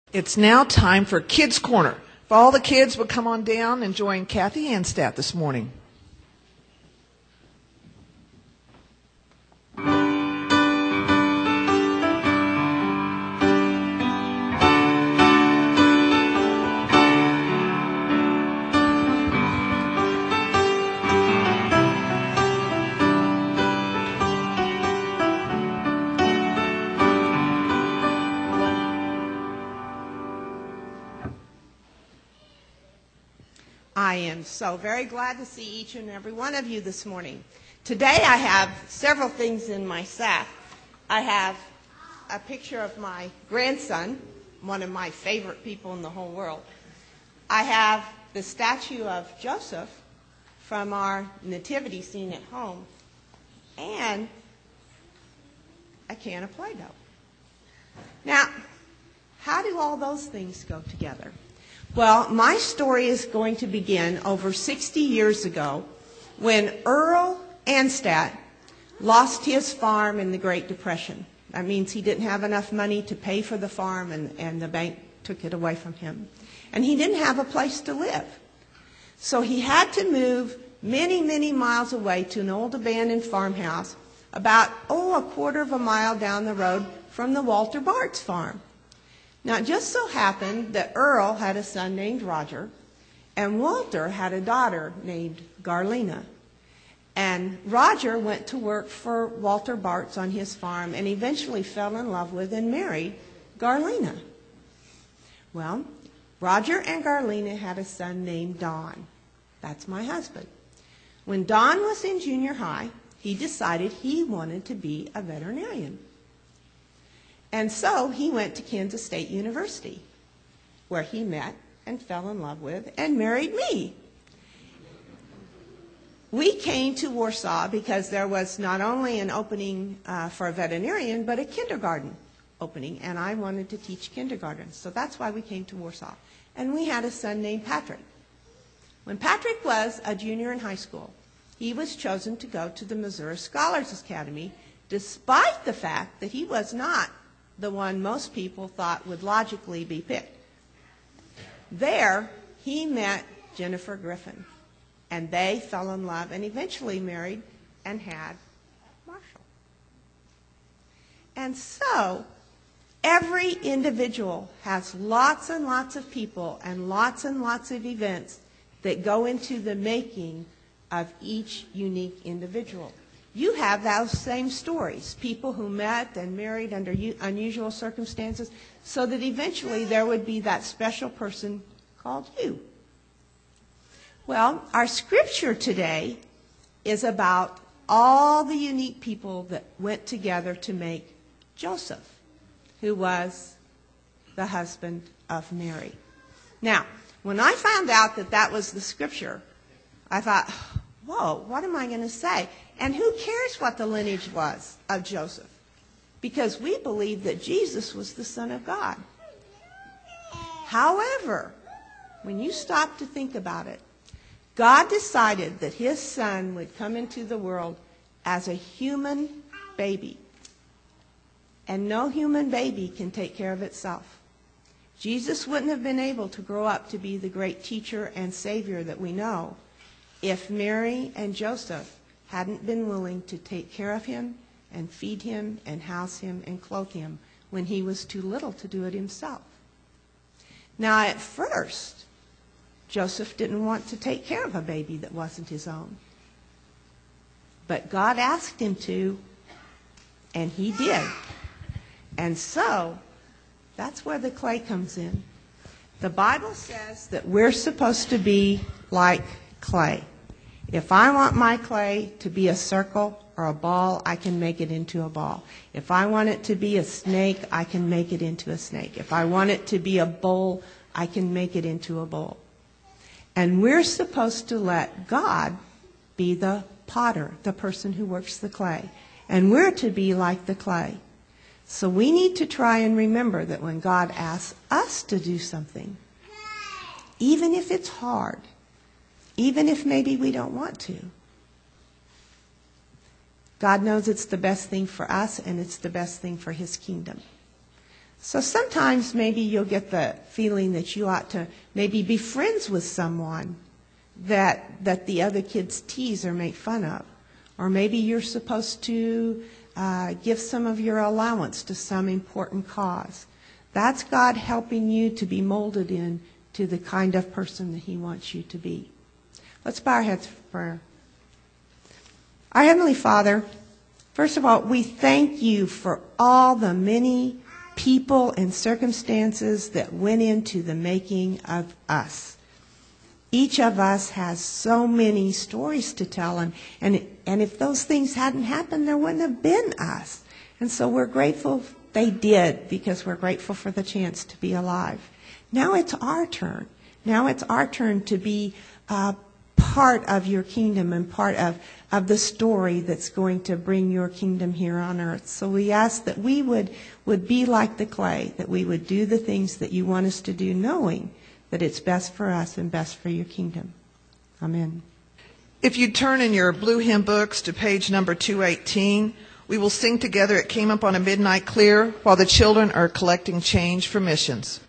It's now time for Kids Corner. If all the kids would come on down and join Kathy Anstatt this morning. I am so very glad to see each and every one of you this morning. Today I have several things in my sack. I have a picture of my grandson, one of my favorite people in the whole world. I have the statue of Joseph from our nativity scene at home, and a can of Play-Doh. Now, how do all those things go together? Well, my story is going to begin over 60 years ago when Earl Anstatt lost his farm in the Great Depression. That means he didn't have enough money to pay for the farm, and the bank took it away from him. And he didn't have a place to live. So he had to move many, many miles away to an old abandoned farmhouse about, a quarter of a mile down the road from the Walter Bart's farm. Now, it just so happened that Earl had a son named Roger, and Walter had a daughter named Garlina. And Roger went to work for Walter Bart's on his farm and eventually fell in love with and married Garlina. Well, Roger and Garlina had a son named Don. That's my husband. When Don was in junior high, he decided he wanted to be a veterinarian. And so he went to Kansas State University, where he met and fell in love with and married me. We came to Warsaw because there was not only an opening for a veterinarian, but a kindergarten opening, and I wanted to teach kindergarten. So that's why we came to Warsaw. And we had a son named Patrick. When Patrick was a junior in high school, he was chosen to go to the Missouri Scholars Academy, despite the fact that he was not the one most people thought would logically be picked. There, he met Jennifer Griffin, and they fell in love and eventually married and had Marshall. And so, every individual has lots and lots of people and lots of events that go into the making of each unique individual. You have those same stories, people who met and married under unusual circumstances, so that eventually there would be that special person called you. Well, our scripture today is about all the unique people that went together to make Joseph, who was the husband of Mary. Now, when I found out that that was the scripture, I thought, whoa, what am I going to say? And who cares what the lineage was of Joseph? Because we believe that Jesus was the Son of God. However, when you stop to think about it, God decided that his son would come into the world as a human baby. And no human baby can take care of itself. Jesus wouldn't have been able to grow up to be the great teacher and savior that we know if Mary and Joseph hadn't been willing to take care of him and feed him and house him and clothe him when he was too little to do it himself. Now, at first, Joseph didn't want to take care of a baby that wasn't his own. But God asked him to, and he did. And so, that's where the clay comes in. The Bible says that we're supposed to be like clay. If I want my clay to be a circle or a ball, I can make it into a ball. If I want it to be a snake, I can make it into a snake. If I want it to be a bowl, I can make it into a bowl. And we're supposed to let God be the potter, the person who works the clay. And we're to be like the clay. So we need to try and remember that when God asks us to do something, even if it's hard, even if maybe we don't want to, God knows it's the best thing for us and it's the best thing for his kingdom. So sometimes maybe you'll get the feeling that you ought to maybe be friends with someone that the other kids tease or make fun of. Or maybe you're supposed to give some of your allowance to some important cause. That's God helping you to be molded into the kind of person that He wants you to be. Let's bow our heads for prayer. Our Heavenly Father, first of all, we thank You for all the many people and circumstances that went into the making of us. Each of us has so many stories to tell, and if those things hadn't happened, there wouldn't have been us. And so we're grateful they did, because we're grateful for the chance to be alive. Now it's our turn. Now it's our turn to be part of Your kingdom and part of the story that's going to bring Your kingdom here on earth. So we ask that we would be like the clay, that we would do the things that You want us to do, knowing that it's best for us and best for Your kingdom. Amen. If you turn in your blue hymn books to page number 218, we will sing together "It Came Up on a Midnight Clear" while the children are collecting change for missions.